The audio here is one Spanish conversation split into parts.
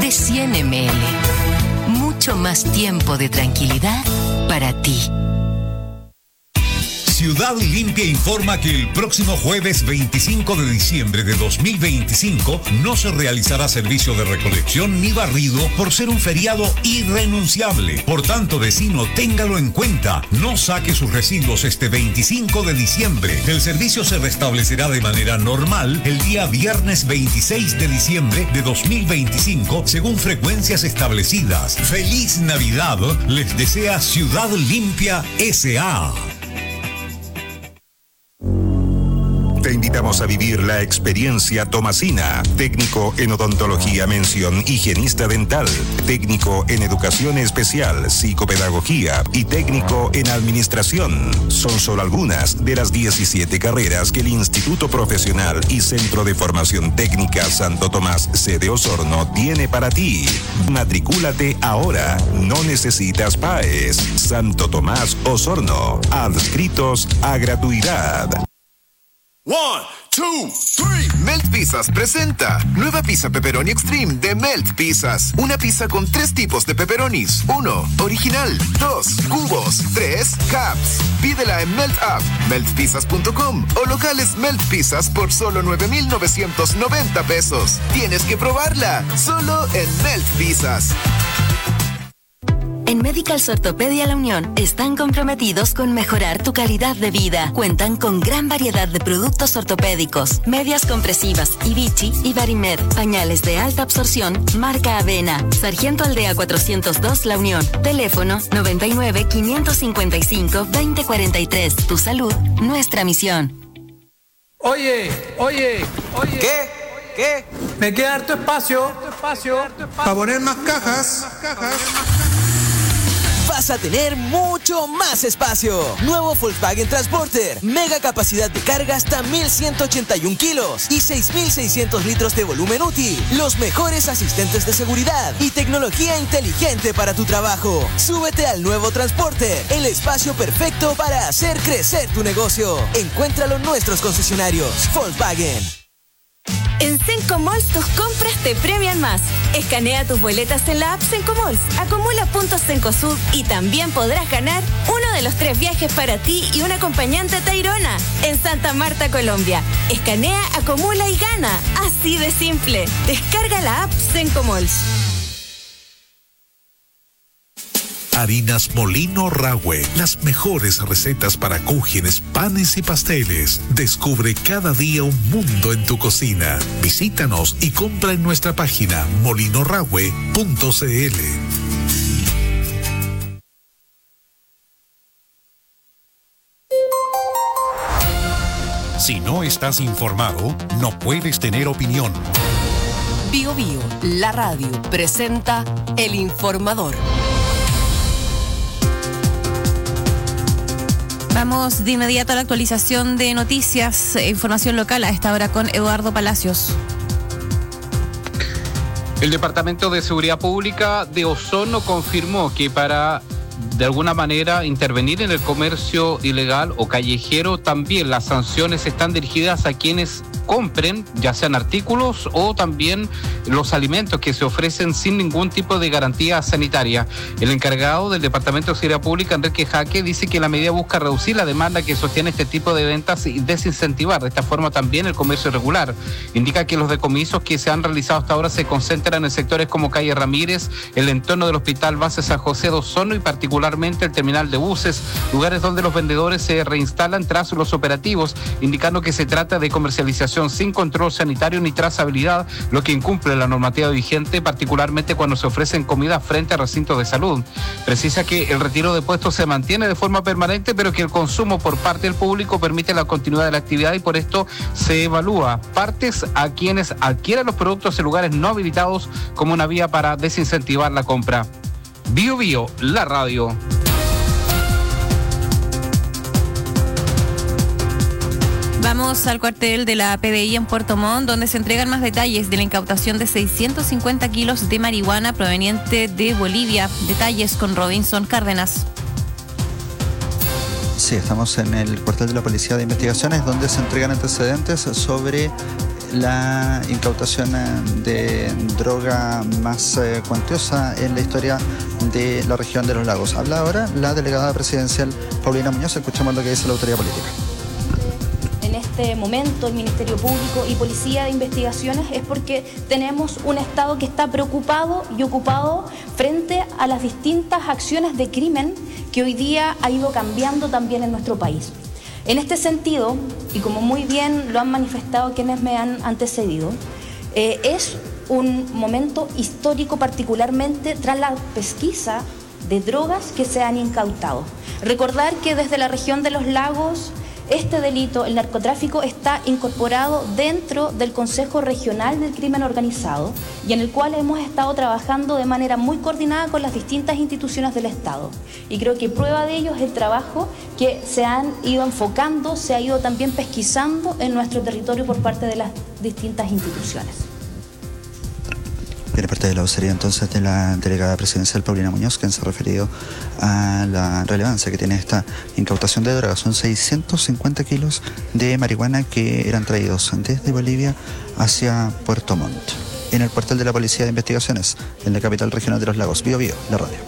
de 100 ml. Mucho más tiempo de tranquilidad para ti. Ciudad Limpia informa que el próximo jueves 25 de diciembre de 2025 no se realizará servicio de recolección ni barrido por ser un feriado irrenunciable. Por tanto, vecino, téngalo en cuenta. No saque sus residuos este 25 de diciembre. El servicio se restablecerá de manera normal el día viernes 26 de diciembre de 2025 según frecuencias establecidas. ¡Feliz Navidad! Les desea Ciudad Limpia S.A. Te invitamos a vivir la experiencia Tomasina, técnico en odontología mención higienista dental, técnico en educación especial, psicopedagogía y técnico en administración. Son solo algunas de las 17 carreras que el Instituto Profesional y Centro de Formación Técnica Santo Tomás, sede Osorno, tiene para ti. Matricúlate ahora, no necesitas PAES. Santo Tomás Osorno, adscritos a gratuidad. 1, 2, 3. Melt Pizzas presenta nueva pizza pepperoni extreme de Melt Pizzas. Una pizza con 3 tipos de pepperonis. 1, original. 2, cubos. 3, cups. Pídela en Melt App, meltpizzas.com o locales Melt Pizzas por solo 9,990 pesos. Tienes que probarla, solo en Melt Pizzas. En Medicals Ortopedia La Unión están comprometidos con mejorar tu calidad de vida. Cuentan con gran variedad de productos ortopédicos, medias compresivas, Vichy y Barimed, pañales de alta absorción, marca Avena. Sargento Aldea 402 La Unión. Teléfono 99 555 2043. Tu salud, nuestra misión. Oye. ¿Qué? Me queda harto espacio. Para poner más cajas. Vas a tener mucho más espacio. Nuevo Volkswagen Transporter. Mega capacidad de carga hasta 1,181 kilos y 6,600 litros de volumen útil. Los mejores asistentes de seguridad y tecnología inteligente para tu trabajo. Súbete al nuevo Transporter. El espacio perfecto para hacer crecer tu negocio. Encuéntralo en nuestros concesionarios. Volkswagen. En Cenco Malls tus compras te premian más. Escanea tus boletas en la app Cenco Malls, acumula puntos Cencosud y también podrás ganar uno de los 3 viajes para ti y un acompañante a Tayrona en Santa Marta, Colombia. Escanea, acumula y gana. Así de simple. Descarga la app Cenco Malls. Harinas Molino Rahue, las mejores recetas para cúgenes, panes y pasteles. Descubre cada día un mundo en tu cocina. Visítanos y compra en nuestra página molinorahue.cl. Si no estás informado, no puedes tener opinión. Bio Bio, la radio, presenta El Informador. Vamos de inmediato a la actualización de noticias e información local a esta hora con Eduardo Palacios. El Departamento de Seguridad Pública de Osorno confirmó que para de alguna manera intervenir en el comercio ilegal o callejero, también las sanciones están dirigidas a quienes compren, ya sean artículos o también los alimentos que se ofrecen sin ningún tipo de garantía sanitaria. El encargado del Departamento de Seguridad Pública, Enrique Jaque, dice que la medida busca reducir la demanda que sostiene este tipo de ventas y desincentivar de esta forma también el comercio irregular. Indica que los decomisos que se han realizado hasta ahora se concentran en sectores como Calle Ramírez, el entorno del Hospital Base San José de Osorno y particularmente el terminal de buses, lugares donde los vendedores se reinstalan tras los operativos, indicando que se trata de comercialización sin control sanitario ni trazabilidad, lo que incumple la normativa vigente, particularmente cuando se ofrecen comidas frente a recintos de salud. Precisa que el retiro de puestos se mantiene de forma permanente, pero que el consumo por parte del público permite la continuidad de la actividad y por esto se evalúa partes a quienes adquieran los productos en lugares no habilitados como una vía para desincentivar la compra. Bio Bio, la radio. Vamos al cuartel de la PDI en Puerto Montt, donde se entregan más detalles de la incautación de 650 kilos de marihuana proveniente de Bolivia. Detalles con Robinson Cárdenas. Sí, estamos en el cuartel de la Policía de Investigaciones, donde se entregan antecedentes sobre la incautación de droga más cuantiosa en la historia de la región de los lagos. Habla ahora la delegada presidencial Paulina Muñoz. Escuchamos lo que dice la autoridad política. En este momento el Ministerio Público y Policía de Investigaciones es porque tenemos un Estado que está preocupado y ocupado frente a las distintas acciones de crimen que hoy día ha ido cambiando también en nuestro país. En este sentido, y como muy bien lo han manifestado quienes me han antecedido, es un momento histórico particularmente tras la pesquisa de drogas que se han incautado. Recordar que desde la región de los lagos este delito, el narcotráfico, está incorporado dentro del Consejo Regional del Crimen Organizado y en el cual hemos estado trabajando de manera muy coordinada con las distintas instituciones del Estado. Y creo que prueba de ello es el trabajo que se han ido enfocando, se ha ido también pesquisando en nuestro territorio por parte de las distintas instituciones. Viene parte de la vocería entonces de la delegada presidencial Paulina Muñoz, quien se ha referido a la relevancia que tiene esta incautación de drogas. Son 650 kilos de marihuana que eran traídos desde Bolivia hacia Puerto Montt. En el cuartel de la Policía de Investigaciones, en la capital regional de los lagos. Bío Bío, la radio.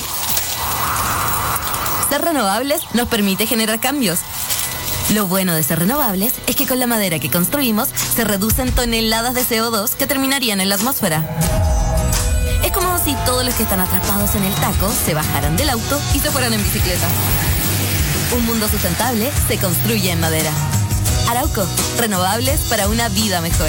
Ser renovables nos permite generar cambios. Lo bueno de ser renovables es que con la madera que construimos se reducen toneladas de CO2 que terminarían en la atmósfera. Es como si todos los que están atrapados en el taco se bajaran del auto y se fueran en bicicleta. Un mundo sustentable se construye en madera. Arauco, renovables para una vida mejor.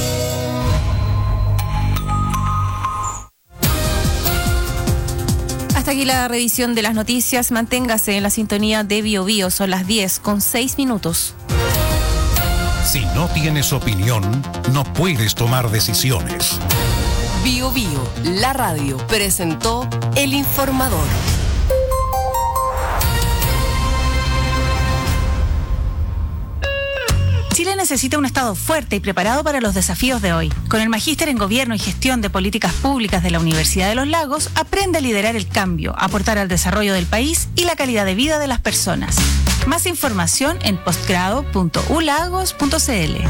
Hasta aquí la revisión de las noticias. Manténgase en la sintonía de Bío Bío. Son las 10:06. Si no tienes opinión, no puedes tomar decisiones. Bío Bío, la radio, presentó El Informador. Chile necesita un Estado fuerte y preparado para los desafíos de hoy. Con el Magíster en Gobierno y Gestión de Políticas Públicas de la Universidad de los Lagos, aprende a liderar el cambio, aportar al desarrollo del país y la calidad de vida de las personas. Más información en postgrado.ulagos.cl.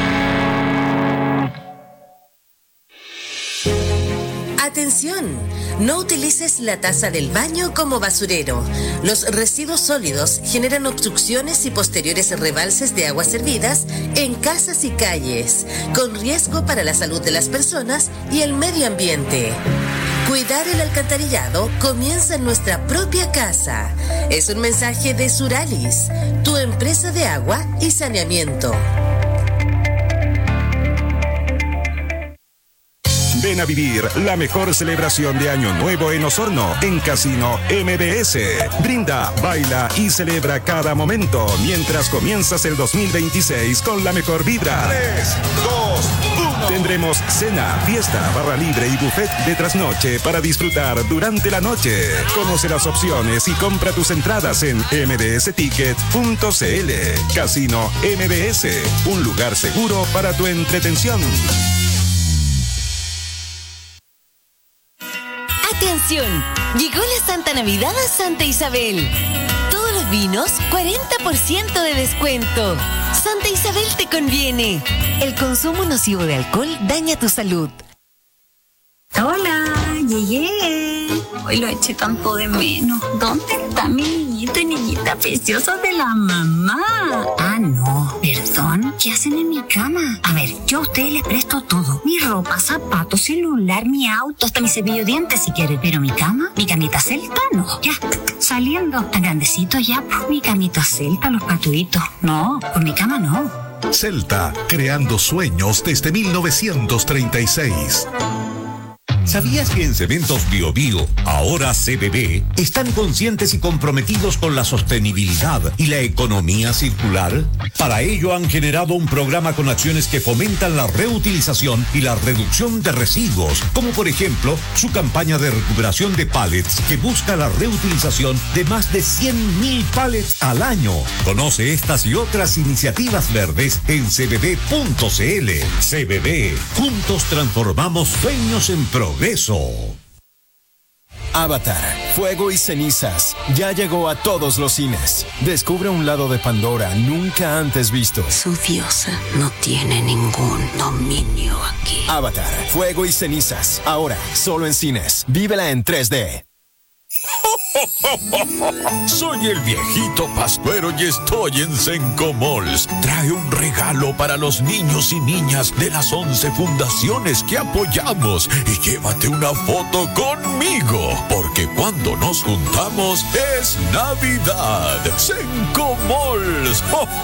Atención, no utilices la taza del baño como basurero. Los residuos sólidos generan obstrucciones y posteriores rebalses de aguas servidas en casas y calles, con riesgo para la salud de las personas y el medio ambiente. Cuidar el alcantarillado comienza en nuestra propia casa. Es un mensaje de Suralis, tu empresa de agua y saneamiento. Ven a vivir la mejor celebración de Año Nuevo en Osorno, en Casino MBS. Brinda, baila y celebra cada momento mientras comienzas el 2026 con la mejor vibra. 3, 2, 1. Tendremos cena, fiesta, barra libre y buffet de trasnoche para disfrutar durante la noche. Conoce las opciones y compra tus entradas en mbsticket.cl. Casino MBS, un lugar seguro para tu entretención. ¡Atención! Llegó la Santa Navidad a Santa Isabel. Todos los vinos, 40% de descuento. Santa Isabel te conviene. El consumo nocivo de alcohol daña tu salud. Hola, llegué. Hoy lo eché tanto de menos. ¿Dónde está mi niñito y niñita preciosa de la mamá? Ah, no, perdón. ¿Qué hacen en mi cama? A ver, yo a ustedes les presto todo. Mi ropa, zapatos, celular, mi auto, hasta mi cepillo de dientes si quieren. Pero mi cama, mi camita celta, no. Ya, saliendo. Tan grandecito ya, pues mi camita celta, los patuitos. No, por mi cama no. Celta, creando sueños desde 1936. ¿Sabías que en Cementos Bío Bío, ahora CBB, están conscientes y comprometidos con la sostenibilidad y la economía circular? Para ello han generado un programa con acciones que fomentan la reutilización y la reducción de residuos, como por ejemplo su campaña de recuperación de pallets que busca la reutilización de más de 100.000 pallets al año. Conoce estas y otras iniciativas verdes en cbb.cl. CBB, juntos transformamos sueños en progreso. Avatar, Fuego y Cenizas, ya llegó a todos los cines. Descubre un lado de Pandora nunca antes visto. Su diosa no tiene ningún dominio aquí. Avatar, Fuego y Cenizas, ahora solo en cines. Vívela en 3D. Soy el viejito Pascuero y estoy en Senco Malls. Trae un regalo para los niños y niñas de las 11 fundaciones que apoyamos y llévate una foto conmigo, porque cuando nos juntamos es Navidad. Senco Malls.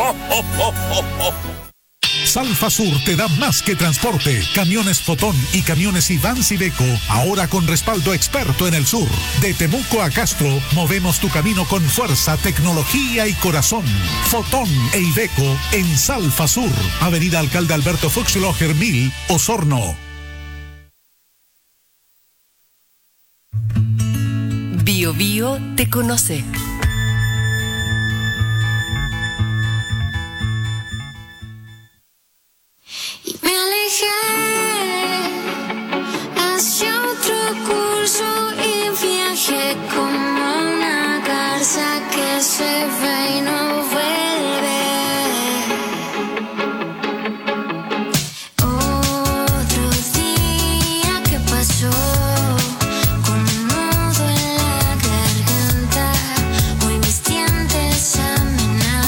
Salfasur te da más que transporte. Camiones Fotón y camiones Ivans Iveco, ahora con respaldo experto en el sur. De Temuco a Castro, movemos tu camino con fuerza, tecnología y corazón. Fotón e Iveco en Salfasur, Avenida Alcalde Alberto Fuchsloger 1000, Osorno. Bio Bio te conoce. Me alejé hacia otro curso y viajé como una garza que se va y no vuelve. Otro día que pasó con un nudo en la garganta, hoy mis dientes amenazan.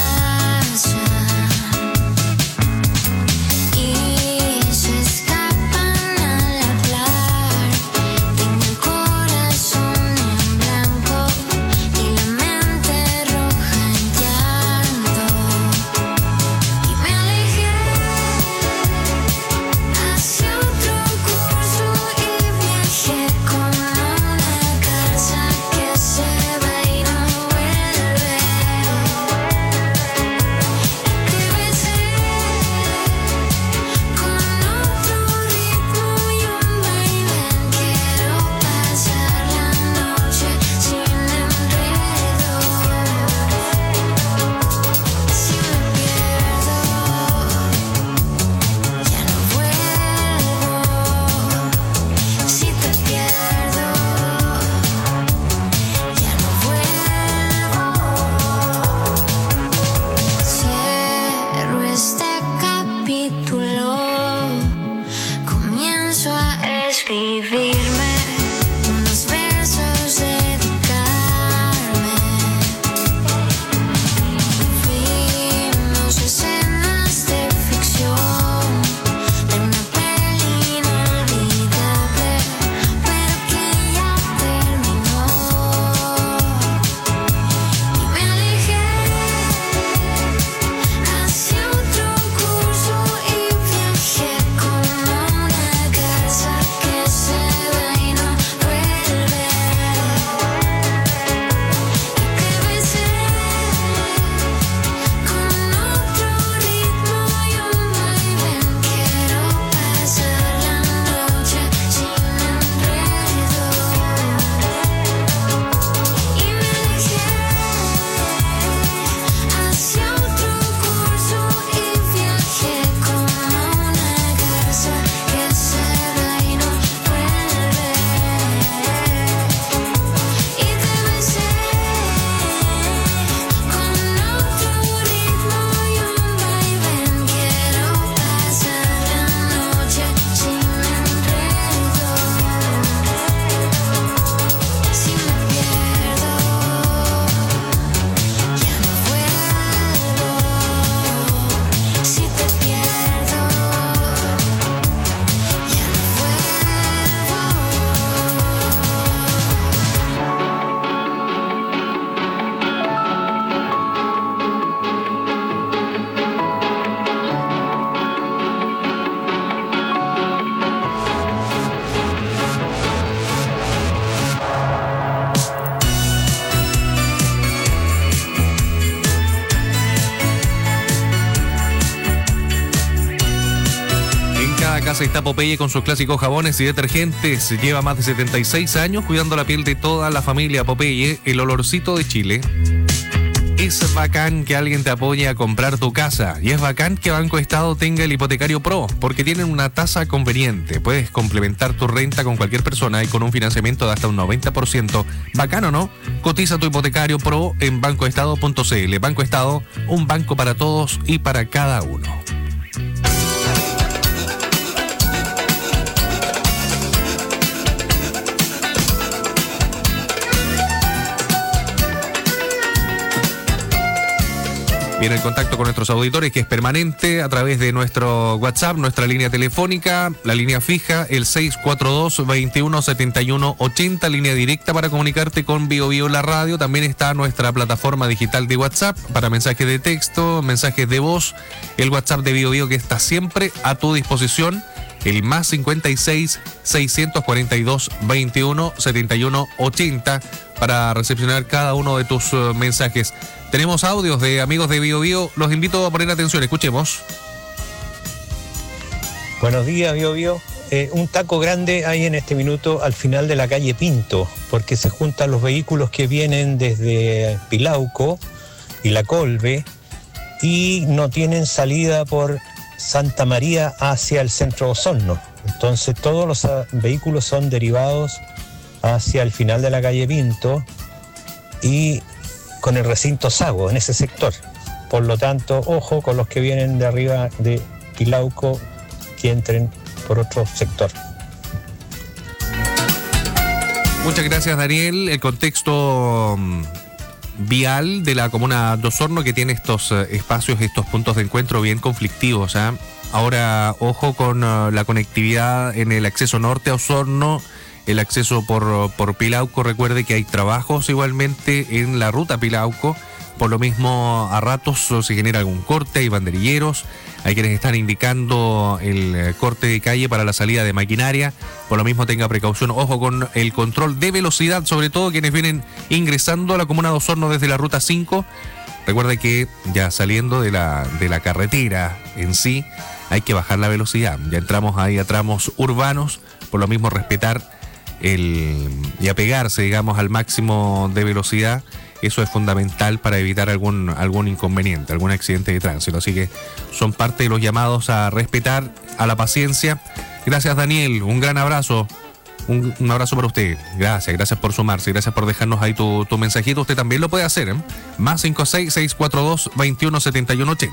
Está Popeye con sus clásicos jabones y detergentes. Lleva más de 76 años cuidando la piel de toda la familia Popeye. El olorcito de Chile. Es bacán que alguien te apoye a comprar tu casa y es bacán que Banco Estado tenga el hipotecario Pro porque tienen una tasa conveniente. Puedes complementar tu renta con cualquier persona y con un financiamiento de hasta un 90%. ¿Bacán o no? Cotiza tu hipotecario Pro en bancoestado.cl. Banco Estado, un banco para todos y para cada uno. Viene el contacto con nuestros auditores, que es permanente a través de nuestro WhatsApp, nuestra línea telefónica, la línea fija, el 642-217180, línea directa para comunicarte con Bio Bio La Radio. También está nuestra plataforma digital de WhatsApp para mensajes de texto, mensajes de voz, el WhatsApp de Bio Bio que está siempre a tu disposición, el más 56-642-217180 para recepcionar cada uno de tus mensajes. Tenemos audios de amigos de Bio Bio, los invito a poner atención, escuchemos. Buenos días, Bio Bio. Un taco grande hay en este minuto al final de la calle Pinto, porque se juntan los vehículos que vienen desde Pilauco y La Colbe y no tienen salida por Santa María hacia el centro de Osorno. Entonces todos los vehículos son derivados hacia el final de la calle Pinto y con el recinto Sago en ese sector. Por lo tanto, ojo con los que vienen de arriba de Pilauco que entren por otro sector. Muchas gracias, Daniel. El contexto vial de la comuna de Osorno, que tiene estos espacios, estos puntos de encuentro bien conflictivos. Ahora, ojo con la conectividad en el acceso norte a Osorno, el acceso por Pilauco. Recuerde que hay trabajos igualmente en la ruta Pilauco. Por lo mismo, a ratos se genera algún corte, hay banderilleros, hay quienes están indicando el corte de calle para la salida de maquinaria. Por lo mismo, tenga precaución, ojo con el control de velocidad, sobre todo quienes vienen ingresando a la comuna de Osorno desde la ruta 5. Recuerde que ya saliendo de la carretera en sí, hay que bajar la velocidad. Ya entramos ahí a tramos urbanos, por lo mismo respetar y apegarse, digamos, al máximo de velocidad. Eso es fundamental para evitar algún inconveniente, algún accidente de tránsito. Así que son parte de los llamados a respetar, a la paciencia. Gracias, Daniel. Un gran abrazo. Un abrazo para usted. Gracias por sumarse. Gracias por dejarnos ahí tu mensajito. Usted también lo puede hacer, Más 56-642-217180.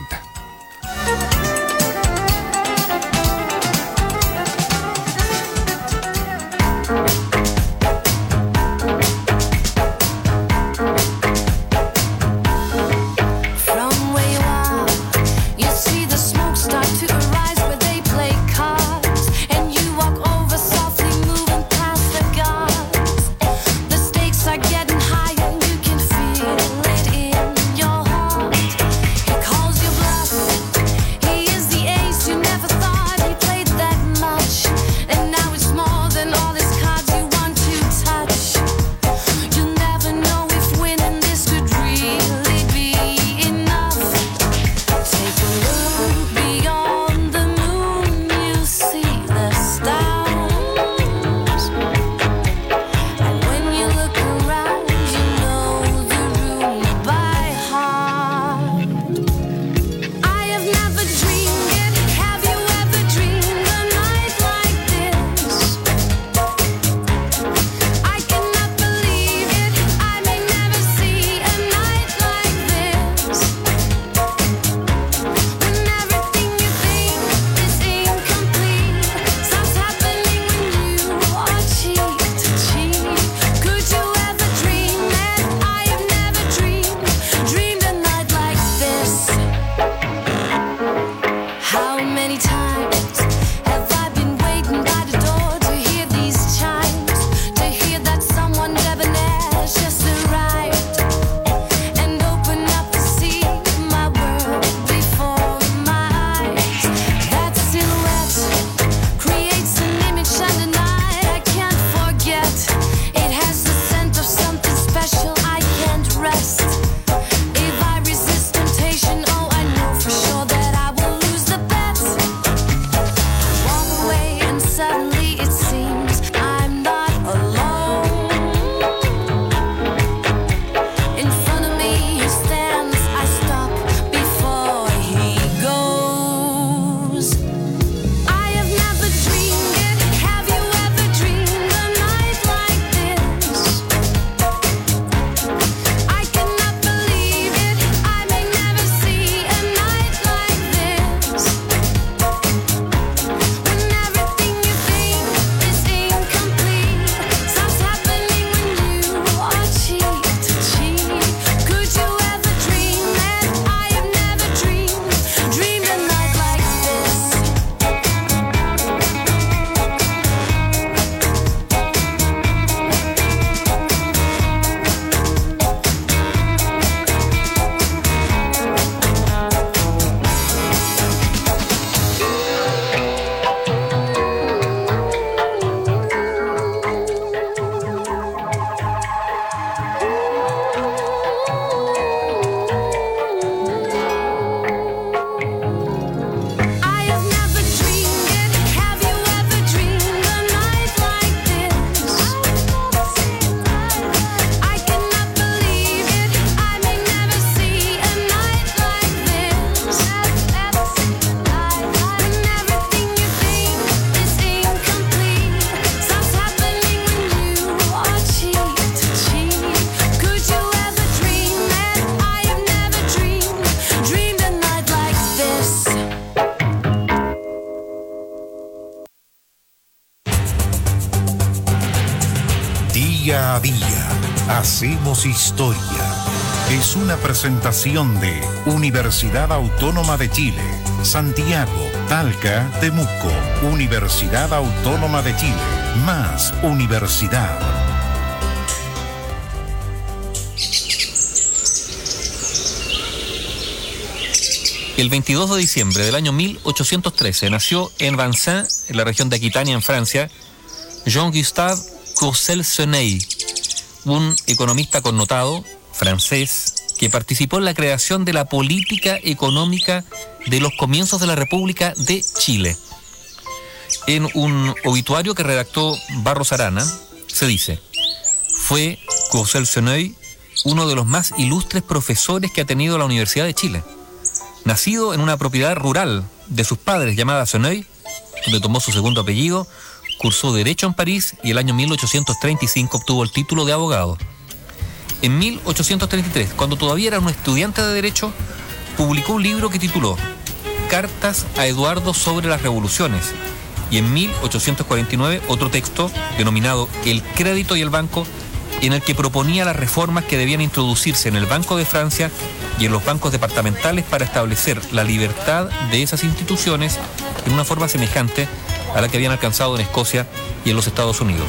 Día a día hacemos historia. Es una presentación de Universidad Autónoma de Chile, Santiago, Talca, Temuco. Universidad Autónoma de Chile, más universidad. El 22 de diciembre del año 1813 nació en Vincennes, en la región de Aquitania, en Francia, Jean-Gustave Courcelles-Sonney, un economista connotado francés que participó en la creación de la política económica de los comienzos de la República de Chile. En un obituario que redactó Barros Arana, se dice: fue Courcelles-Sonney uno de los más ilustres profesores que ha tenido la Universidad de Chile. Nacido en una propiedad rural de sus padres llamada Sonney, donde tomó su segundo apellido, cursó Derecho en París y el año 1835 obtuvo el título de abogado. En 1833, cuando todavía era un estudiante de Derecho, publicó un libro que tituló Cartas a Eduardo sobre las Revoluciones, y en 1849 otro texto denominado El Crédito y el Banco, en el que proponía las reformas que debían introducirse en el Banco de Francia y en los bancos departamentales para establecer la libertad de esas instituciones en una forma semejante a la que habían alcanzado en Escocia y en los Estados Unidos.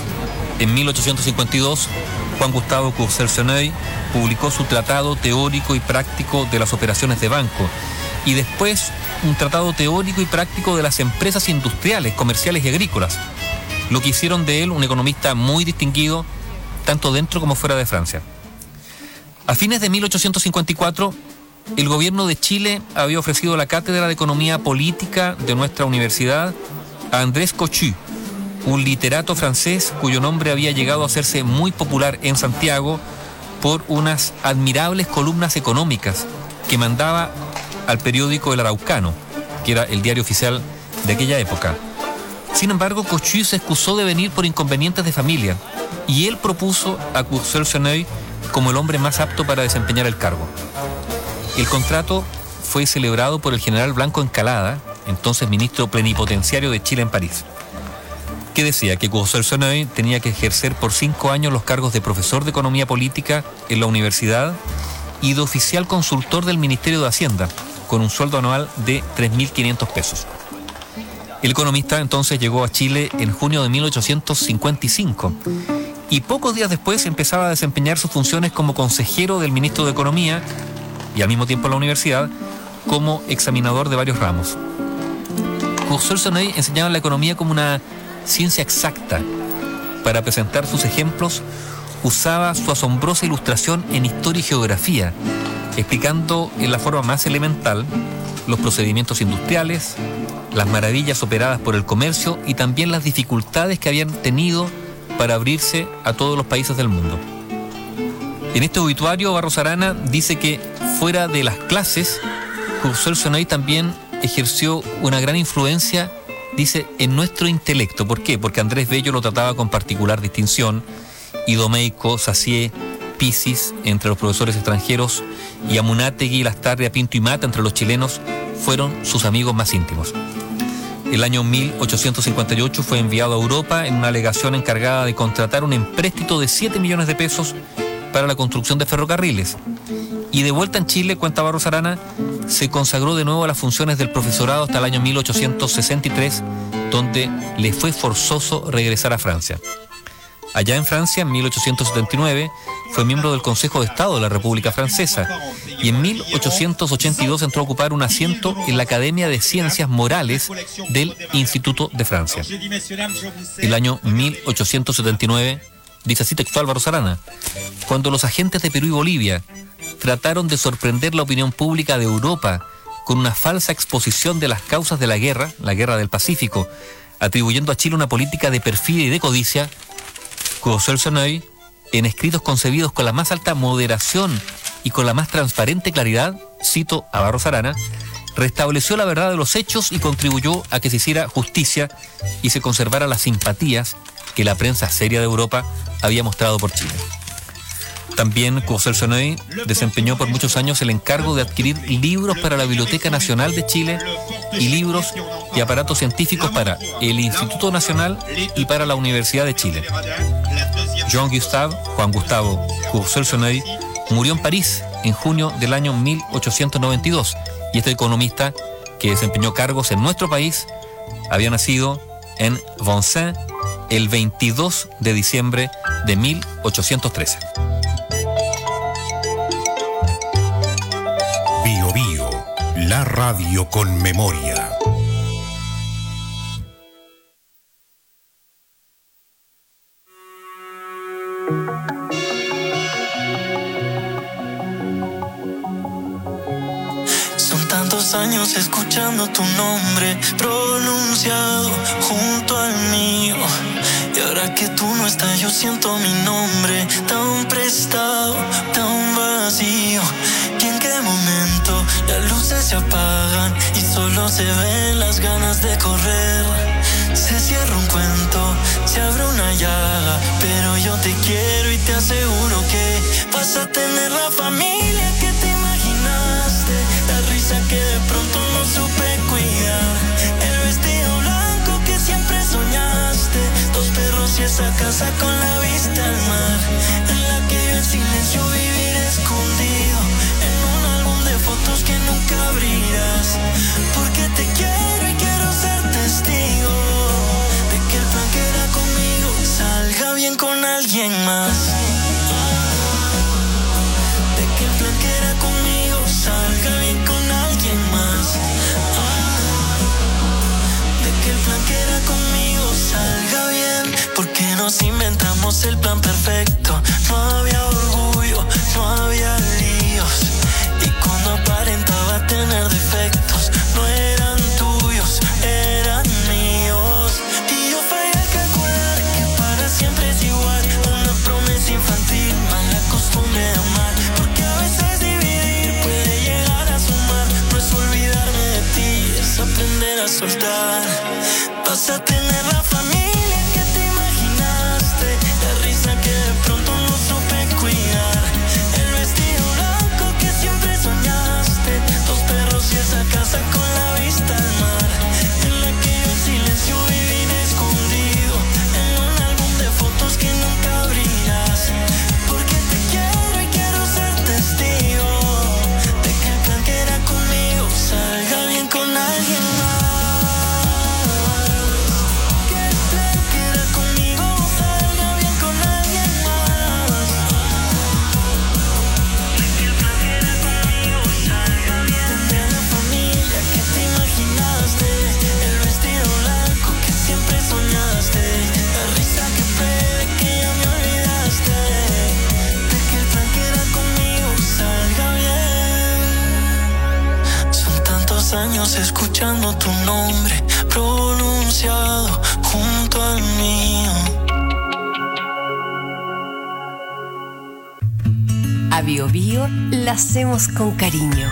En 1852, Juan Gustavo Courcelles-Sonney publicó su Tratado Teórico y Práctico de las Operaciones de Banco, y después un Tratado Teórico y Práctico de las Empresas Industriales, Comerciales y Agrícolas, lo que hicieron de él un economista muy distinguido, tanto dentro como fuera de Francia. A fines de 1854, el gobierno de Chile había ofrecido la cátedra de Economía Política de nuestra universidad a Andrés Cochu, un literato francés cuyo nombre había llegado a hacerse muy popular en Santiago por unas admirables columnas económicas que mandaba al periódico El Araucano, que era el diario oficial de aquella época. Sin embargo, Cochu se excusó de venir por inconvenientes de familia, y él propuso a Courcelles-Sonney como el hombre más apto para desempeñar el cargo. El contrato fue celebrado por el general Blanco Encalada, entonces ministro plenipotenciario de Chile en París, que decía que Courcelles-Sonney tenía que ejercer por 5 años los cargos de profesor de Economía Política en la universidad y de oficial consultor del Ministerio de Hacienda, con un sueldo anual de 3.500 pesos. El economista entonces llegó a Chile en junio de 1855 y pocos días después empezaba a desempeñar sus funciones como consejero del ministro de Economía y al mismo tiempo en la universidad como examinador de varios ramos. Courcelles-Sonney enseñaba la economía como una ciencia exacta. Para presentar sus ejemplos, usaba su asombrosa ilustración en historia y geografía, explicando en la forma más elemental los procedimientos industriales, las maravillas operadas por el comercio y también las dificultades que habían tenido para abrirse a todos los países del mundo. En este obituario, Barros Arana dice que fuera de las clases, Courcelles-Sonney también ejerció una gran influencia, dice, en nuestro intelecto. ¿Por qué? Porque Andrés Bello lo trataba con particular distinción, y Domeico, Sacié, Pisis, entre los profesores extranjeros, y Amunátegui, Lastarria, Pinto y Mata, entre los chilenos, fueron sus amigos más íntimos. El año 1858 fue enviado a Europa en una legación encargada de contratar un empréstito de 7 millones de pesos para la construcción de ferrocarriles. Y de vuelta en Chile, cuenta Barros Arana, se consagró de nuevo a las funciones del profesorado hasta el año 1863, donde le fue forzoso regresar a Francia. Allá en Francia, en 1879, fue miembro del Consejo de Estado de la República Francesa y en 1882 entró a ocupar un asiento en la Academia de Ciencias Morales del Instituto de Francia. El año 1879, dice así textual Barros Arana, cuando los agentes de Perú y Bolivia trataron de sorprender la opinión pública de Europa con una falsa exposición de las causas de la guerra del Pacífico, atribuyendo a Chile una política de perfidia y de codicia, Courcelles-Sonney, en escritos concebidos con la más alta moderación y con la más transparente claridad, cito a Barros Arana, restableció la verdad de los hechos y contribuyó a que se hiciera justicia y se conservara las simpatías que la prensa seria de Europa había mostrado por Chile. También Courcelles-Sonney desempeñó por muchos años el encargo de adquirir libros para la Biblioteca Nacional de Chile y libros y aparatos científicos para el Instituto Nacional y para la Universidad de Chile. Juan Gustavo Courcelles-Sonneuil murió en París en junio del año 1892 y este economista, que desempeñó cargos en nuestro país, había nacido en Vincennes el 22 de diciembre de 1813. Bio Bio, la radio con memoria. Son tantos años escuchando tu nombre pronunciado junto al mío. Y ahora que tú no estás, yo siento mi nombre tan prestado, tan vacío. Que en qué momento las luces se apagan y solo se ven las ganas de correr. Se cierra un cuento, se abre una llaga, pero yo te quiero y te aseguro que vas a tener la familia que te imaginaste, la risa que de pronto no supe cuidar, el vestido blanco que siempre soñaste, 2 perros y esa casa con la vista al mar, en la que yo en silencio viviré escondido, en un álbum de fotos que nunca abrirás, porque te quiero y quiero ser testigo de que el plan que era conmigo salga bien con alguien más. De que el plan que era conmigo salga bien con alguien más. De que el plan que era conmigo salga bien, porque nos inventamos el plan perfecto. No había orgullo, no había líos, y cuando aparentaba tener defectos, no eran tuyos, eran míos. Y yo fallé al calcular que para siempre es igual, una promesa infantil, mala costumbre de amar, porque a veces dividir puede llegar a sumar. No es olvidarme de ti, es aprender a soltar. Vas a tener la familia que te imaginaste, la risa que de pronto no supe cuidar, el vestido blanco que siempre soñaste, 2 perros y esa casa con la vista al mar, en la que yo en silencio viviré escondido, en un álbum de fotos que nunca abrirás, porque te quiero y quiero ser testigo de que el plan que era conmigo salga bien con alguien más. Que el plan que era conmigo salga bien con alguien más. Que el plan que era conmigo salga bien. Tener la familia que te imaginaste, el vestido blanco que siempre soñaste, la risa que puede que ya me olvidaste, de que el plan que era conmigo salga bien. Son tantos años escuchando tu nombre pronunciado junto al mío. A Bio Bio la hacemos con cariño.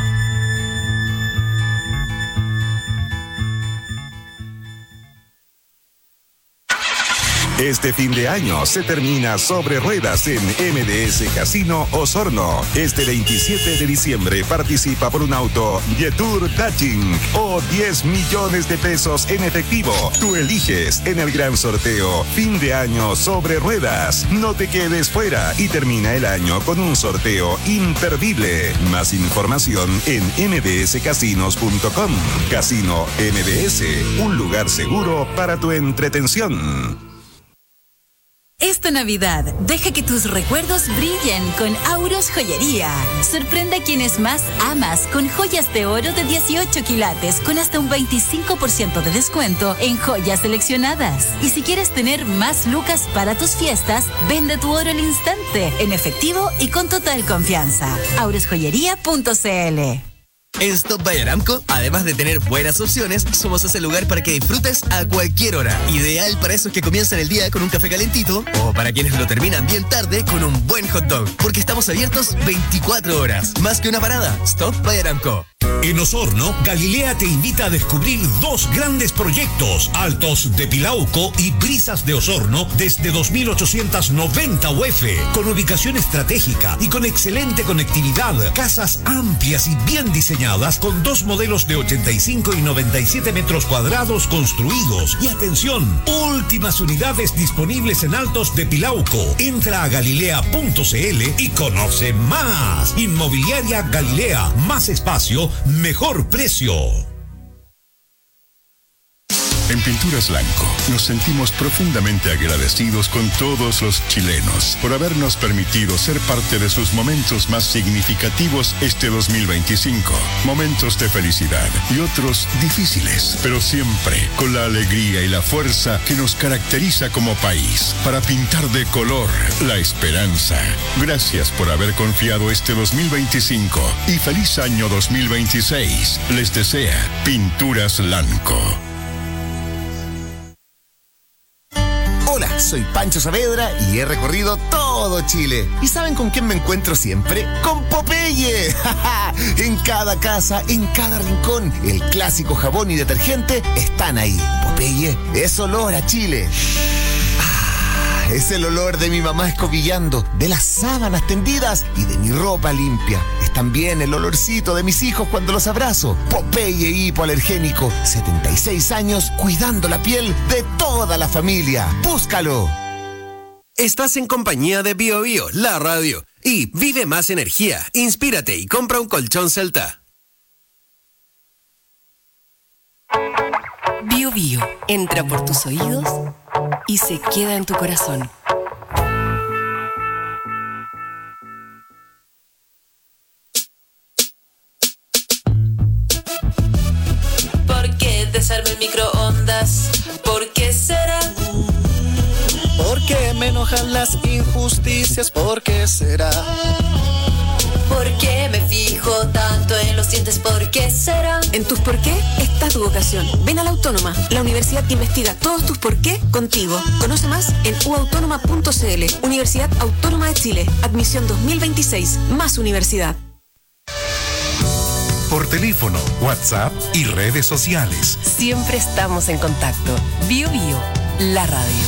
Este fin de año se termina sobre ruedas en MDS Casino Osorno. Este 27 de diciembre participa por un auto Jetour Daching o 10 millones de pesos en efectivo. Tú eliges en el gran sorteo Fin de Año sobre Ruedas. No te quedes fuera y termina el año con un sorteo imperdible. Más información en mbscasinos.com. Casino MBS, un lugar seguro para tu entretención. Esta Navidad, deja que tus recuerdos brillen con Auros Joyería. Sorprende a quienes más amas con joyas de oro de 18 quilates con hasta un 25% de descuento en joyas seleccionadas. Y si quieres tener más lucas para tus fiestas, vende tu oro al instante, en efectivo y con total confianza. aurosjoyería.cl. En Stop by Aramco, además de tener buenas opciones, somos ese lugar para que disfrutes a cualquier hora. Ideal para esos que comienzan el día con un café calentito o para quienes lo terminan bien tarde con un buen hot dog. Porque estamos abiertos 24 horas. Más que una parada, Stop by Aramco. En Osorno, Galilea te invita a descubrir 2 grandes proyectos, Altos de Pilauco y Brisas de Osorno, desde 2.890 UF, con ubicación estratégica y con excelente conectividad, casas amplias y bien diseñadas, con 2 modelos de 85 y 97 metros cuadrados construidos. Y atención, últimas unidades disponibles en Altos de Pilauco. Entra a galilea.cl y conoce más. Inmobiliaria Galilea, más espacio, mejor precio. En Pinturas Blanco nos sentimos profundamente agradecidos con todos los chilenos por habernos permitido ser parte de sus momentos más significativos este 2025. Momentos de felicidad y otros difíciles, pero siempre con la alegría y la fuerza que nos caracteriza como país para pintar de color la esperanza. Gracias por haber confiado este 2025 y feliz año 2026. Les desea Pinturas Blanco. Hola, soy Pancho Saavedra y he recorrido todo Chile. ¿Y saben con quién me encuentro siempre? ¡Con Popeye! En cada casa, en cada rincón, el clásico jabón y detergente están ahí. Popeye es olor a Chile. Es el olor de mi mamá escobillando, de las sábanas tendidas y de mi ropa limpia. Es también el olorcito de mis hijos cuando los abrazo. Popeye hipoalergénico, 76 años cuidando la piel de toda la familia. ¡Búscalo! Estás en compañía de Bio Bio, la radio. Y vive más energía, inspírate y compra un colchón Celta. Bio Bio entra por tus oídos y se queda en tu corazón. ¿Por qué desarma el microondas? ¿Por qué será? ¿Por qué me enojan las injusticias? ¿Por qué será? ¿Por qué me fijo tanto en los dientes? ¿Por qué será? En tus por qué está tu vocación. Ven a la Autónoma, la universidad que investiga todos tus por qué contigo. Conoce más en uautónoma.cl. Universidad Autónoma de Chile. Admisión 2026. Más universidad. Por teléfono, WhatsApp y redes sociales. Siempre estamos en contacto. Bio Bio, la radio.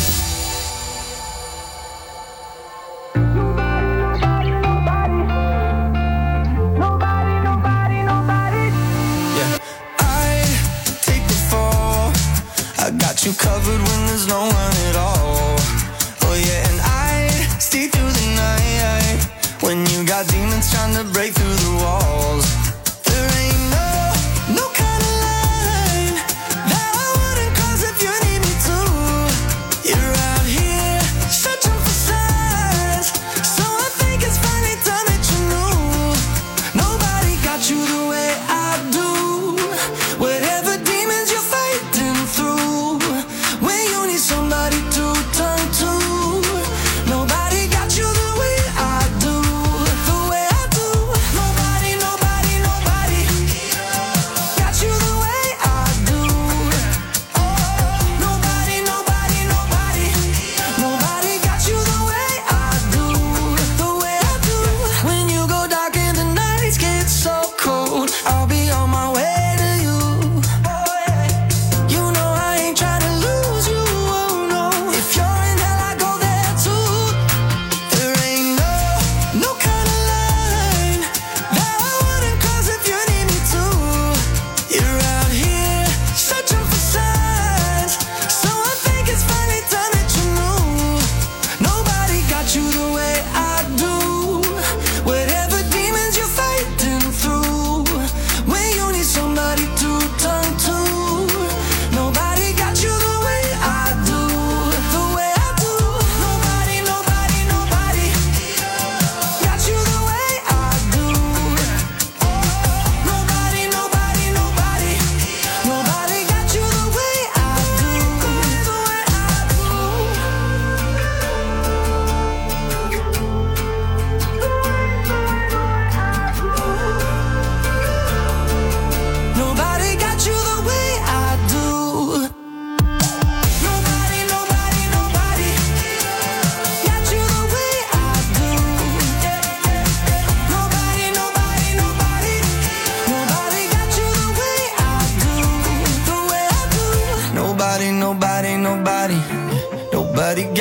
You covered when there's no one at all. Oh yeah, and I stay through the night when you got demons trying to break through the walls. There ain't no kind of line that I wouldn't cross if you need me to.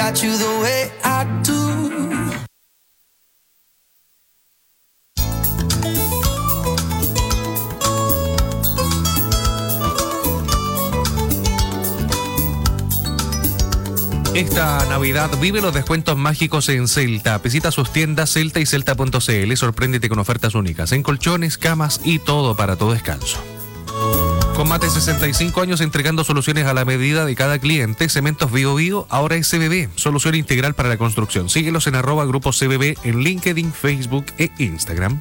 got you the way I do. Esta Navidad vive los descuentos mágicos en Celta. Visita sus tiendas Celta y Celta.cl. Sorpréndete con ofertas únicas en colchones, camas y todo para tu descanso. Con más de 65 años entregando soluciones a la medida de cada cliente, Cementos Bio Bio ahora es CBB, solución integral para la construcción. Síguelos en @Grupo CBB en LinkedIn, Facebook e Instagram.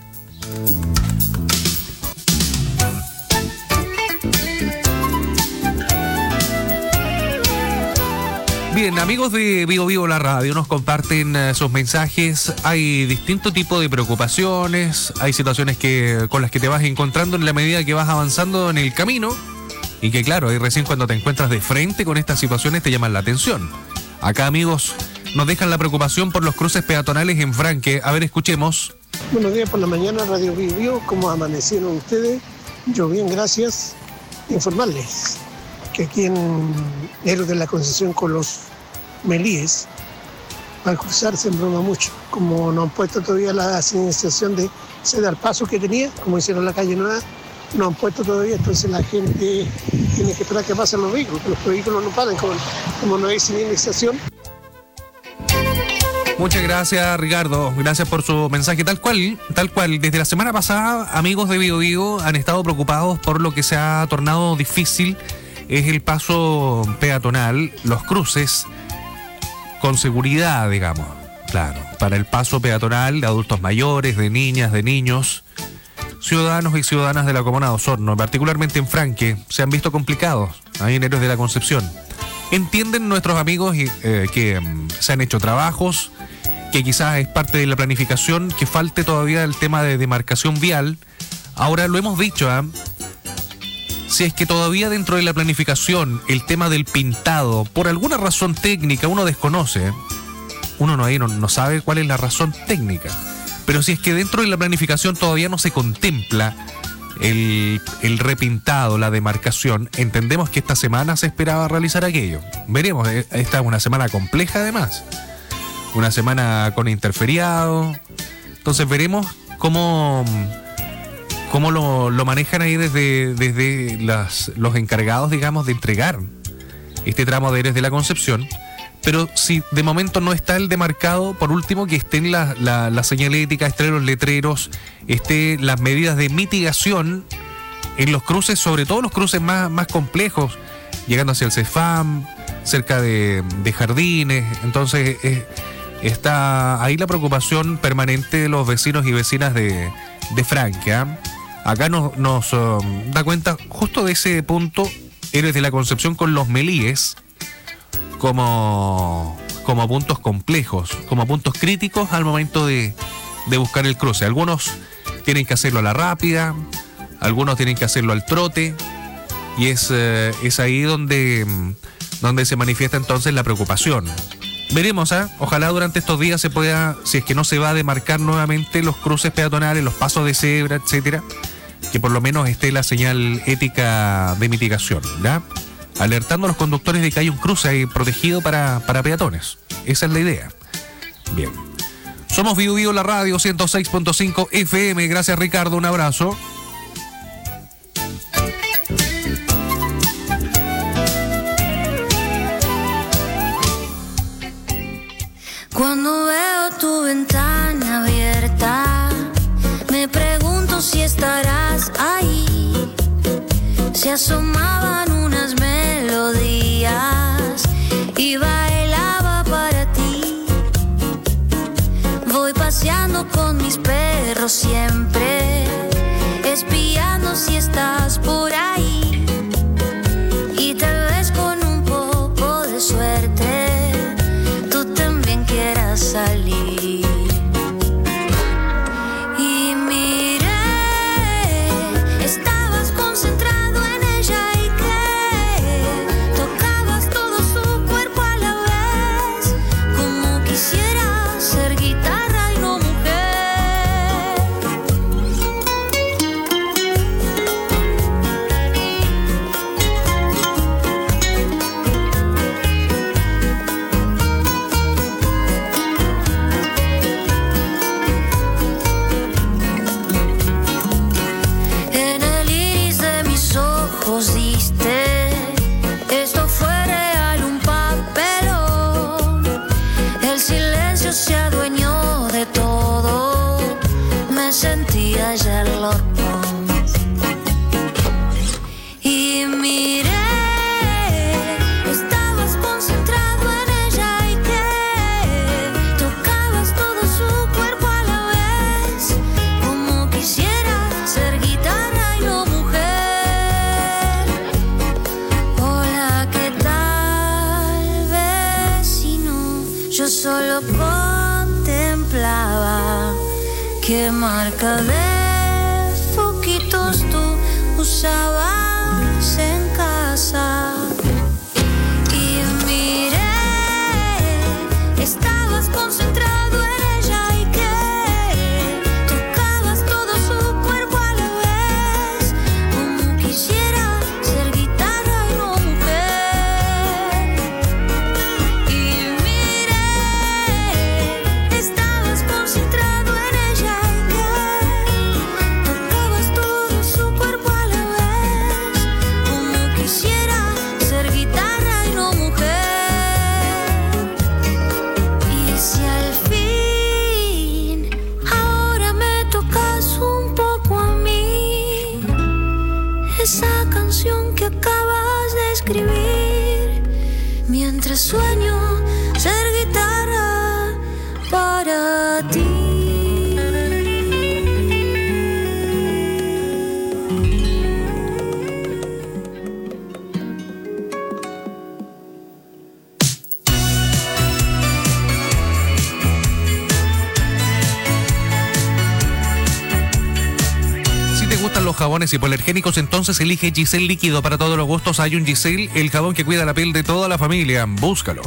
Bien, amigos de Bio Bio la radio, nos comparten sus mensajes. Hay distinto tipo de preocupaciones, hay situaciones con las que te vas encontrando en la medida que vas avanzando en el camino y que claro, ahí recién cuando te encuentras de frente con estas situaciones te llaman la atención. Acá, amigos, nos dejan la preocupación por los cruces peatonales en Franque. A ver, escuchemos. Buenos días por la mañana, Radio Bio Bio. ¿Cómo amanecieron ustedes? Yo bien, gracias. Informarles que aquí en Héroes de la Concepción con los Melíes, al cruzar se embroma mucho. Como no han puesto todavía la señalización de ceder al paso que tenía, como hicieron la calle nueva, no han puesto todavía, entonces la gente tiene que esperar que pasen los vehículos, que los vehículos no paran, como no hay señalización. Muchas gracias, Ricardo. Gracias por su mensaje. Tal cual. Desde la semana pasada, amigos de Bio Bio han estado preocupados por lo que se ha tornado difícil. Es el paso peatonal, los cruces con seguridad, digamos. Claro, para el paso peatonal de adultos mayores, de niñas, de niños, ciudadanos y ciudadanas de la comuna de Osorno, particularmente en Franque, se han visto complicados, ahí en Héroes de la Concepción. Entienden nuestros amigos que se han hecho trabajos, que quizás es parte de la planificación, que falte todavía el tema de demarcación vial. Ahora lo hemos dicho, si es que todavía dentro de la planificación el tema del pintado, por alguna razón técnica, uno desconoce, uno no sabe cuál es la razón técnica, pero si es que dentro de la planificación todavía no se contempla el repintado, la demarcación, entendemos que esta semana se esperaba realizar aquello. Veremos, esta es una semana compleja además, una semana con interferiado, entonces veremos cómo lo manejan ahí desde los encargados, digamos, de entregar este tramo de Héroes de la Concepción. Pero si de momento no está el demarcado, por último que estén la señalética, estén los letreros, estén las medidas de mitigación en los cruces, sobre todo los cruces más complejos, llegando hacia el CEFAM, cerca de jardines. Entonces está ahí la preocupación permanente de los vecinos y vecinas de Franque. Acá nos da cuenta justo de ese punto Héroes de la Concepción con los Melíes como puntos complejos, como puntos críticos al momento de buscar el cruce. Algunos tienen que hacerlo a la rápida, algunos tienen que hacerlo al trote, y es ahí donde se manifiesta entonces la preocupación. Veremos, ojalá durante estos días se pueda, si es que no se va a demarcar nuevamente los cruces peatonales, los pasos de cebra, etcétera, que por lo menos esté la señal ética de mitigación, ¿ya? Alertando a los conductores de que hay un cruce ahí protegido para peatones. Esa es la idea. Bien. Somos Bio Bio la radio 106.5 FM. Gracias, Ricardo. Un abrazo. Cuando veo tu ventana abierta, me pregunto si estarás ahí. Se asomaban unas melodías y bailaba para ti. Voy paseando con mis perros siempre, espiando si estás por ahí. Y tal vez con un poco de suerte tú también quieras salir. Y miré, estabas concentrado en ella y que tocabas todo su cuerpo a la vez, como quisiera ser guitarra y no mujer. el silencio se adueñó de todo. Me sentía Sherlock Holmes. Y miré, estabas concentrado en ella y que tocabas todo su cuerpo a la vez, como quisiera ser guitarra y no mujer. Hola, ¿qué tal, vecino? Yo solo contemplaba qué marca de foquitos tú usabas en casa. Y miré, estabas concentrado en ella y que tocabas todo su cuerpo a la vez, como quisiera ser guitarra y no mujer. Y miré, estabas concentrado en ella y que tocabas todo su cuerpo a la vez, como quisiera ser guitarra y no mujer. Y si al fin ahora me tocas un poco a mí, esa canción que acabas de escribir, mientras sueño ser guitarra para ti. Si te gustan los jabones hipoalergénicos, entonces elige Giselle Líquido. Para todos los gustos hay un Giselle, el jabón que cuida la piel de toda la familia. Búscalo.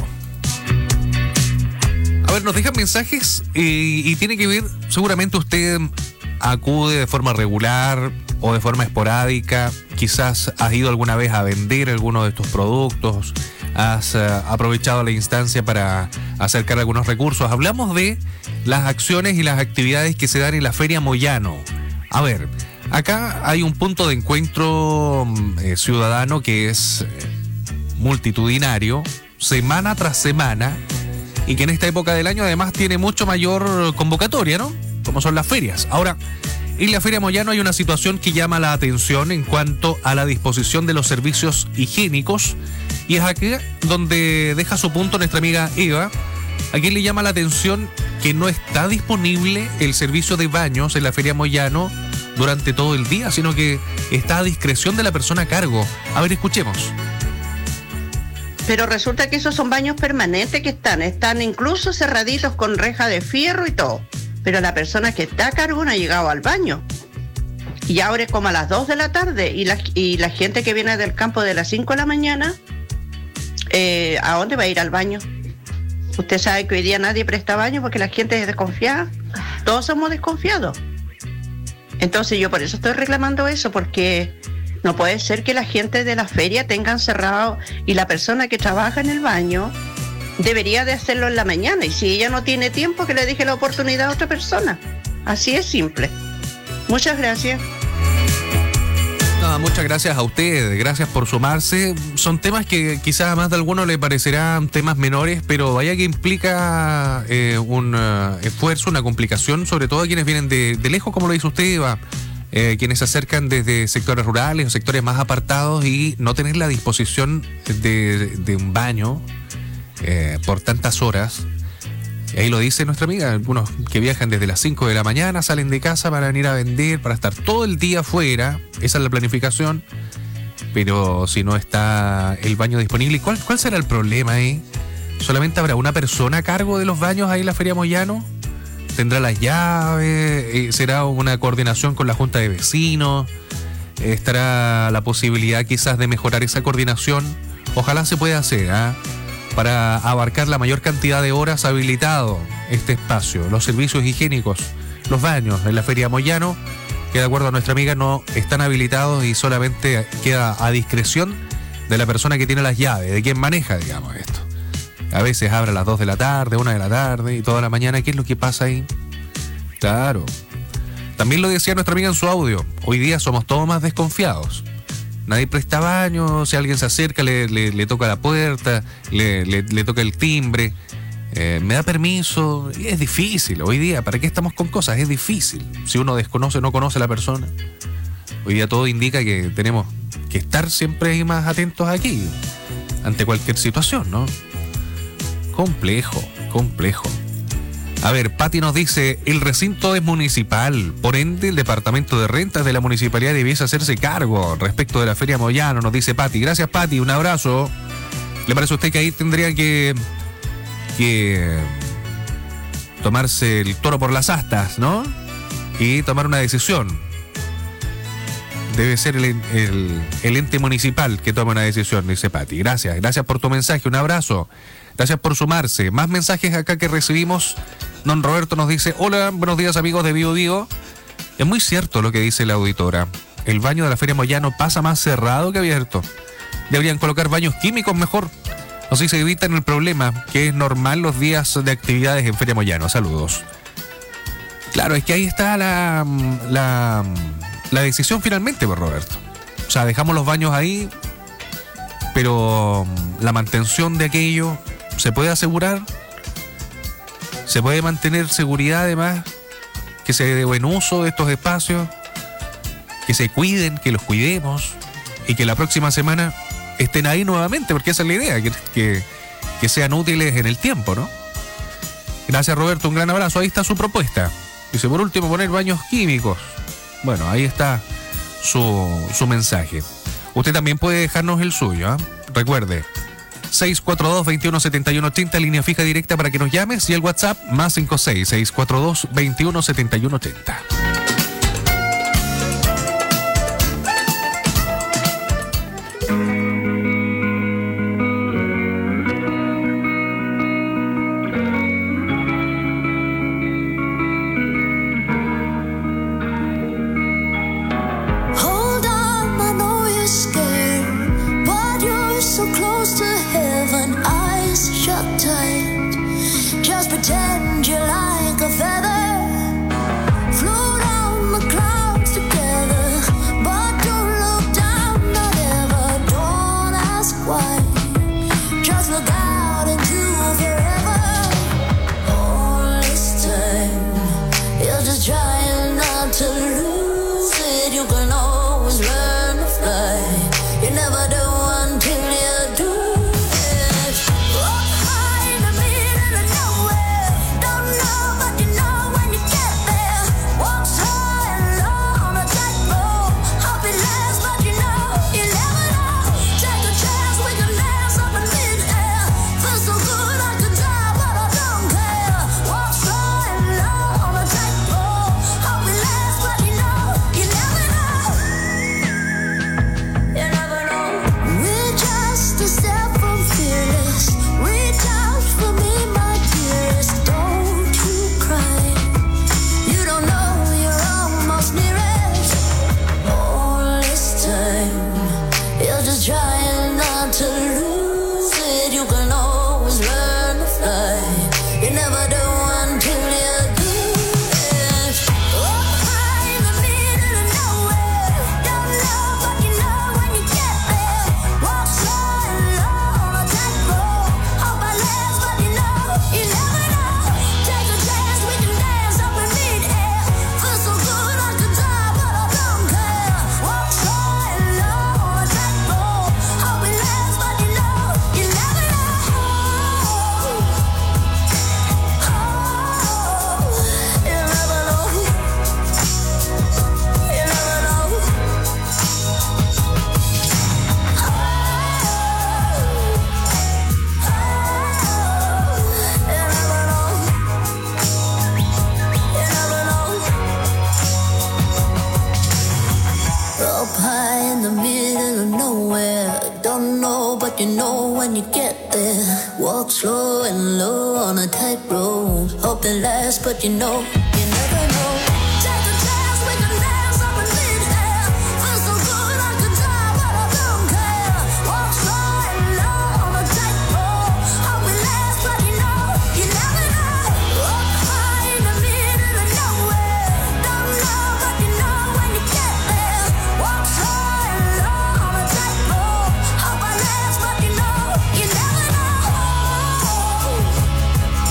A ver, nos dejan mensajes y tiene que ver, seguramente usted acude de forma regular o de forma esporádica. Quizás has ido alguna vez a vender alguno de estos productos, has aprovechado la instancia para acercar algunos recursos. Hablamos de las acciones y las actividades que se dan en la Feria Moyano. A ver, acá hay un punto de encuentro ciudadano que es multitudinario, semana tras semana, y que en esta época del año además tiene mucho mayor convocatoria, ¿no? Como son las ferias. Ahora, en la Feria Moyano hay una situación que llama la atención en cuanto a la disposición de los servicios higiénicos, y es aquí donde deja su punto nuestra amiga Eva. Aquí le llama la atención que no está disponible el servicio de baños en la Feria Moyano durante todo el día, sino que está a discreción de la persona a cargo. A ver, escuchemos. Pero resulta que esos son baños permanentes que están incluso cerraditos con reja de fierro y todo. Pero la persona que está a cargo no ha llegado al baño. Y ahora es como a las 2 de la tarde y la gente que viene del campo de las 5 de la mañana, ¿a dónde va a ir al baño? Usted sabe que hoy día nadie presta baño porque la gente es desconfiada. Todos somos desconfiados. Entonces yo por eso estoy reclamando eso, porque no puede ser que la gente de la feria tengan cerrado y la persona que trabaja en el baño debería de hacerlo en la mañana, y si ella no tiene tiempo, que le deje la oportunidad a otra persona. Así es simple. Muchas gracias. Muchas gracias a usted, gracias por sumarse. Son temas que quizás a más de alguno le parecerán temas menores, pero vaya que implica un esfuerzo, una complicación, sobre todo a quienes vienen de lejos, como lo dice usted, Eva. Quienes se acercan desde sectores rurales o sectores más apartados y no tener la disposición de un baño por tantas horas. Y ahí lo dice nuestra amiga, algunos que viajan desde las 5 de la mañana, salen de casa para venir a vender, para estar todo el día afuera. Esa es la planificación, pero si no está el baño disponible, ¿cuál será el problema ahí? ¿Solamente habrá una persona a cargo de los baños ahí en la Feria Moyano? ¿Tendrá las llaves? ¿Será una coordinación con la Junta de Vecinos? ¿Estará la posibilidad quizás de mejorar esa coordinación? Ojalá se pueda hacer, para abarcar la mayor cantidad de horas habilitado este espacio, los servicios higiénicos, los baños en la Feria Moyano, que de acuerdo a nuestra amiga no están habilitados y solamente queda a discreción de la persona que tiene las llaves, de quien maneja, digamos, esto. A veces abre a las 2 de la tarde, 1 de la tarde y toda la mañana. ¿Qué es lo que pasa ahí? Claro. También lo decía nuestra amiga en su audio. Hoy día somos todos más desconfiados. Nadie presta baño, si alguien se acerca le toca la puerta, le toca el timbre. me da permiso. Y es difícil. Hoy día, ¿para qué estamos con cosas? Es difícil. Si uno desconoce, no conoce a la persona. Hoy día todo indica que tenemos que estar siempre ahí más atentos aquí, ante cualquier situación, ¿no? Complejo. A ver, Pati nos dice, el recinto es municipal, por ende el departamento de rentas de la municipalidad debiese hacerse cargo respecto de la Feria Moyano, nos dice Pati. Gracias, Pati, un abrazo. ¿Le parece a usted que ahí tendría que tomarse el toro por las astas, ¿no? Y tomar una decisión? Debe ser el ente municipal que tome una decisión, dice Pati. Gracias por tu mensaje, un abrazo. Gracias por sumarse. Más mensajes acá que recibimos. Don Roberto nos dice, hola, buenos días amigos de Bio Bio. Es muy cierto lo que dice la auditora. El baño de la Feria Moyano pasa más cerrado que abierto. Deberían colocar baños químicos mejor. Así se evitan el problema, que es normal los días de actividades en Feria Moyano. Saludos. Claro, es que ahí está la decisión finalmente, pues, Roberto. O sea, dejamos los baños ahí, pero la mantención de aquello se puede asegurar. Se puede mantener seguridad, además, que se dé buen uso de estos espacios, que se cuiden, que los cuidemos y que la próxima semana estén ahí nuevamente, porque esa es la idea, que sean útiles en el tiempo, ¿no? Gracias, Roberto, un gran abrazo. Ahí está su propuesta. Dice, por último, poner baños químicos. Bueno, ahí está su mensaje. Usted también puede dejarnos el suyo, ¿eh? Recuerde, 642-217180, línea fija directa para que nos llames, y el WhatsApp más 56-642-217180. Pretend you're like a feather, float on the clouds together, but don't look down, not ever, don't ask why, just look out into forever. All this time, you're just trying not to lose it, you can always learn to fly, you never do until you do. You know when you get there, walk slow and low on a tight road. Hope it lasts, but you know, you never know. Take a chance, we can dance up in mid-air. Feel so good I could die, but I don't care. Walk slow and low on a tight road. Hope it lasts, but you know, you never know. Walk high in the middle of nowhere. Don't know, but you know when you get there. Walk slow and low on a tight road. Hope I last, but you know, you never know.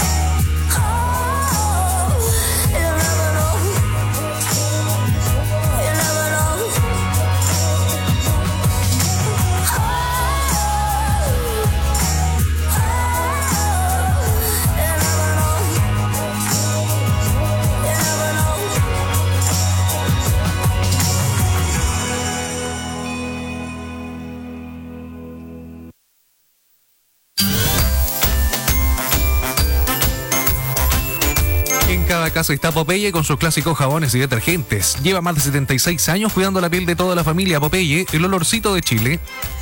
En cada casa está Popeye con sus clásicos jabones y detergentes. Lleva más de 76 años cuidando la piel de toda la familia. Popeye, el olorcito de Chile.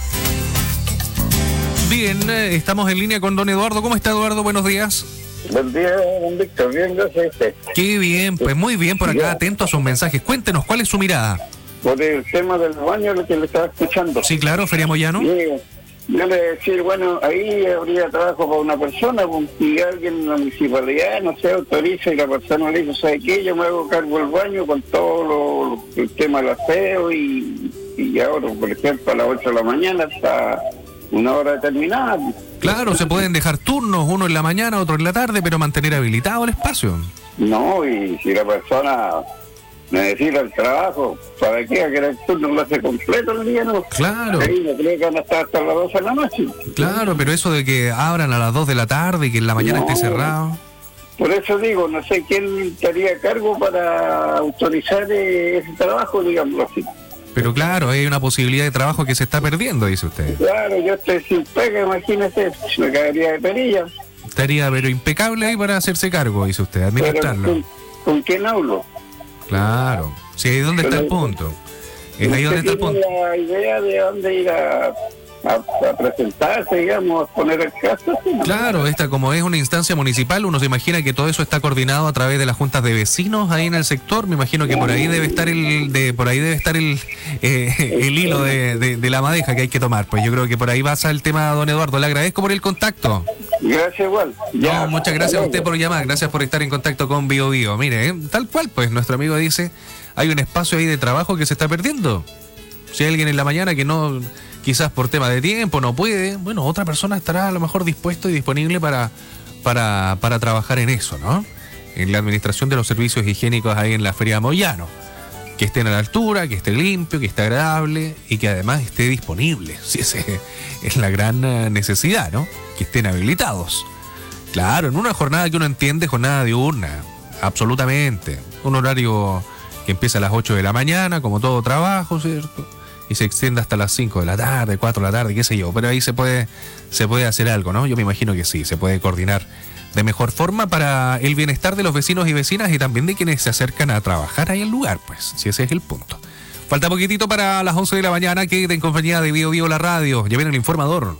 Bien, estamos en línea con don Eduardo. ¿Cómo está, Eduardo? Buenos días. Buen día, don Víctor. Bien, gracias a usted. Qué bien, pues muy bien por acá, atento a sus mensajes. Cuéntenos, ¿cuál es su mirada? Por el tema del baño, lo que le estaba escuchando. Sí, claro, Feria Moyano. Yo le decía, bueno, ahí habría trabajo para una persona, y alguien en la municipalidad, no sé, autoriza, y la persona le dice, ¿sabe qué? Yo me hago cargo del baño con todo el tema del aseo, y ahora, por ejemplo, a las 8 de la mañana hasta una hora determinada. Claro, se pueden dejar turnos, uno en la mañana, otro en la tarde, pero mantener habilitado el espacio. No, y si la persona necesita el trabajo, ¿para qué? ¿A que el turno lo hace completo el día? No. Claro. Ahí no creo que van a estar hasta las 12 de la noche. Claro, pero eso de que abran a las 2 de la tarde y que en la mañana esté cerrado. Por eso digo, no sé quién estaría a cargo para autorizar ese trabajo, digámoslo así. Pero claro, hay una posibilidad de trabajo que se está perdiendo, dice usted. Claro, yo estoy sin pega, imagínese, me caería de perilla. Estaría pero impecable ahí para hacerse cargo, dice usted, administrarlo. ¿Con quién hablo? Claro, sí, ahí es donde está el punto. Es ahí donde está el punto. La idea de dónde ir a presentarse, digamos, a poner el caso. ¿No? Claro, esta como es una instancia municipal, uno se imagina que todo eso está coordinado a través de las juntas de vecinos ahí en el sector. Me imagino que por ahí debe estar el hilo de la madeja que hay que tomar. Pues yo creo que por ahí pasa el tema, don Eduardo. Le agradezco por el contacto. Gracias igual. No, muchas gracias a usted por llamar. Gracias por estar en contacto con Bio Bio. Mire, tal cual, pues nuestro amigo dice, hay un espacio ahí de trabajo que se está perdiendo. Si hay alguien en la mañana que no, quizás por tema de tiempo no puede, bueno, otra persona estará a lo mejor dispuesto y disponible para trabajar en eso, ¿no? En la administración de los servicios higiénicos ahí en la Feria Moyano. Que estén a la altura, que esté limpio, que esté agradable y que además esté disponible. Si esa es la gran necesidad, ¿no? Que estén habilitados. Claro, en una jornada que uno entiende, jornada diurna, absolutamente. Un horario que empieza a las 8 de la mañana, como todo trabajo, ¿cierto? Y se extiende hasta las 5 de la tarde, 4 de la tarde, qué sé yo. Pero ahí se puede hacer algo, ¿no? Yo me imagino que sí, se puede coordinar de mejor forma para el bienestar de los vecinos y vecinas y también de quienes se acercan a trabajar ahí al lugar, pues, si ese es el punto. Falta poquitito para las 11 de la mañana, quédate en compañía de Bio Bio la radio. Ya viene el informador.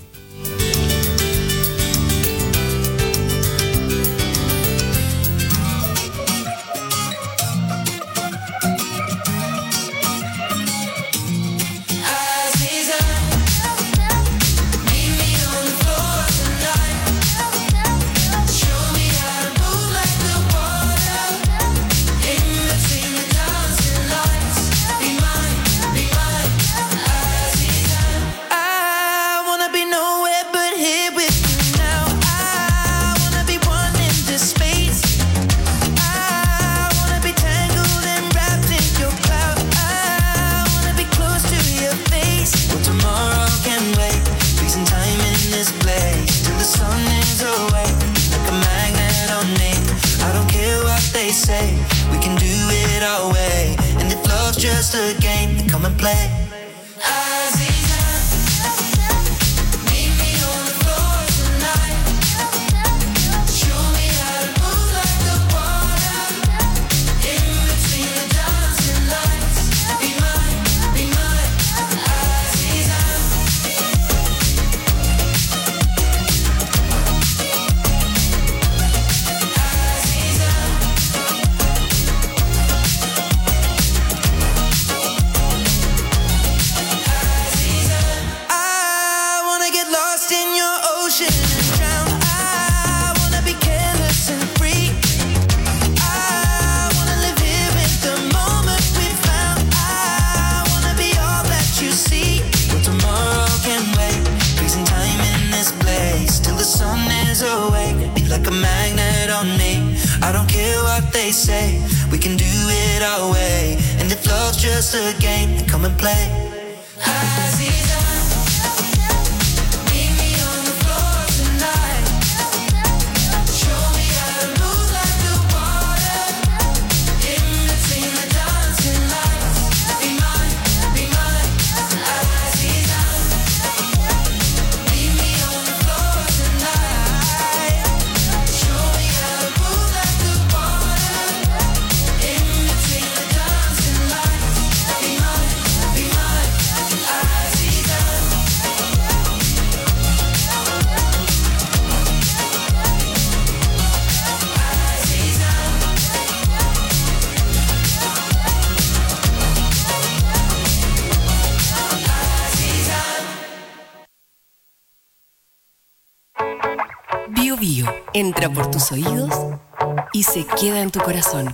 entra por tus oídos y se queda en tu corazón.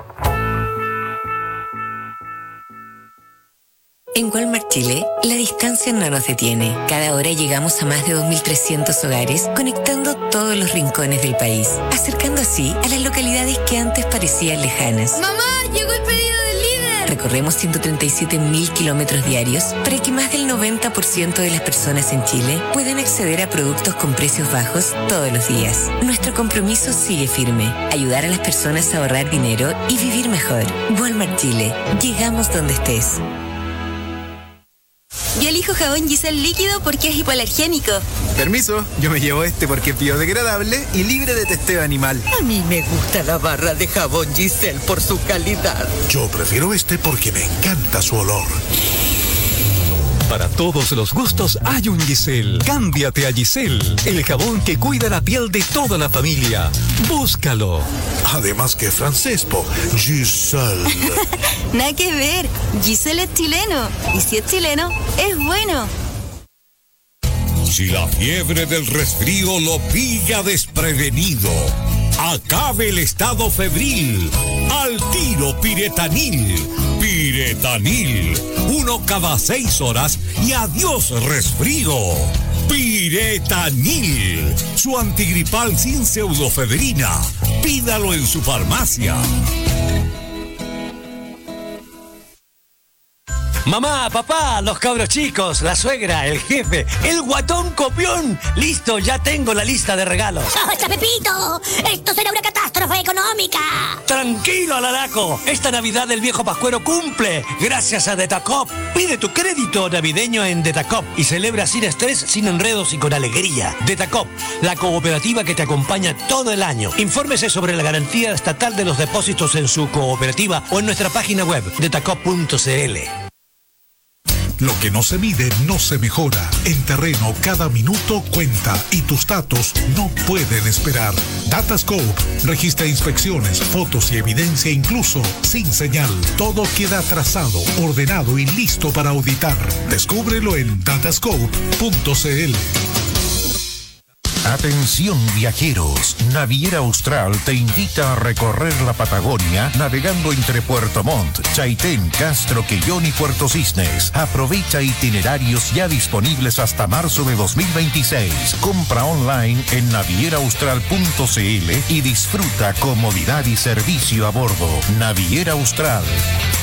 En Walmart Chile, la distancia no nos detiene. Cada hora llegamos a más de 2.300 hogares, conectando todos los rincones del país, acercando así a las localidades que antes parecían lejanas. ¡Mamá, llegó el pedido del líder! Recorremos 137.000 kilómetros diarios para que más del 90% de las personas en Chile puedan acceder a productos con precios bajos todos los días. Nuestro compromiso sigue firme: ayudar a las personas a ahorrar dinero y vivir mejor. Walmart Chile. Llegamos donde estés. Yo elijo jabón Giselle líquido porque es hipoalergénico. Permiso, yo me llevo este porque es biodegradable y libre de testeo animal. A mí me gusta la barra de jabón Giselle por su calidad. Yo prefiero este porque me encanta su olor. Para todos los gustos hay un Giselle. Cámbiate a Giselle, el jabón que cuida la piel de toda la familia. Búscalo. Además que francés, po. Giselle. Nada que ver. Giselle es chileno. Y si es chileno, es bueno. Si la fiebre del resfrío lo pilla desprevenido, acabe el estado febril. Al tiro Piretanil. Piretanil. 1 cada 6 horas y adiós resfrío. Piretanil. Su antigripal sin pseudofebrina. Pídalo en su farmacia. Mamá, papá, los cabros chicos, la suegra, el jefe, el guatón copión. Listo, ya tengo la lista de regalos. ¡Basta, Pepito! ¡Esto será una catástrofe económica! Tranquilo, Alaraco. Esta Navidad el viejo pascuero cumple gracias a Detacop. Pide tu crédito navideño en Detacop y celebra sin estrés, sin enredos y con alegría. Detacop, la cooperativa que te acompaña todo el año. Infórmese sobre la garantía estatal de los depósitos en su cooperativa o en nuestra página web detacop.cl. Lo que no se mide no se mejora. En terreno cada minuto cuenta y tus datos no pueden esperar. Datascope registra inspecciones, fotos y evidencia incluso sin señal. Todo queda trazado, ordenado y listo para auditar. Descúbrelo en datascope.cl. Atención viajeros, Naviera Austral te invita a recorrer la Patagonia navegando entre Puerto Montt, Chaitén, Castro, Quellón y Puerto Cisnes. Aprovecha itinerarios ya disponibles hasta marzo de 2026. Compra online en navieraaustral.cl y disfruta comodidad y servicio a bordo. Naviera Austral.